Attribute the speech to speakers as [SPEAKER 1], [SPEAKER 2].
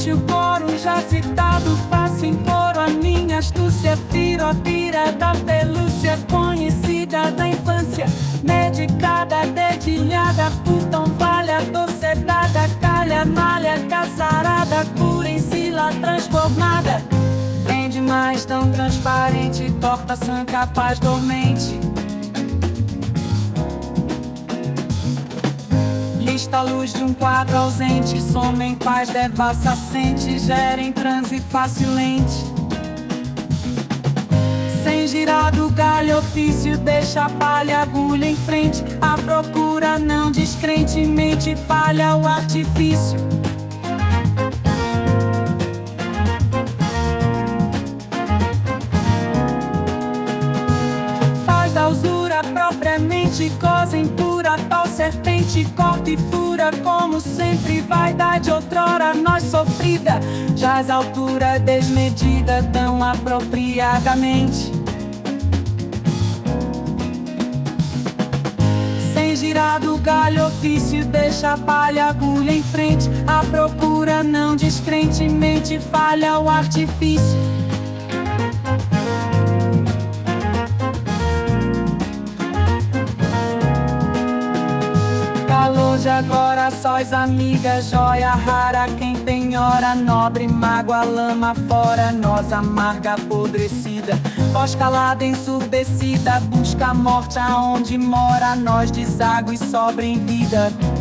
[SPEAKER 1] Este o coro já citado faz impor a minha astúcia. Firotira da pelúcia, conhecida da infância, medicada, dedilhada, por tão valha, docedada, calha, malha, caçarada, cura em sila transformada. Bem demais, tão transparente, torta sã capaz dormente. Lista a luz de um quadro ausente, soma em paz, devassa sente, gera em transe facilmente. Sem girar do galho ofício, deixa a palha, agulha em frente. A procura não descrentemente, falha o artifício. Faz da usura propriamente coisa impura, tal serpente corta e fura, como sempre vaidade outrora nós sofrida, jaz altura desmedida tão apropriadamente. Sem girar do galho ofício, deixa a palha, agulha em frente. A procura não descrentemente, falha o artifício. Calor de agora, sóis amigas, joia rara, quem penhora, nobre mágoa, lama fora, nós amarga apodrecida, voz calada ensurdecida, busca a morte aonde mora, nós deságua e sobra em vida.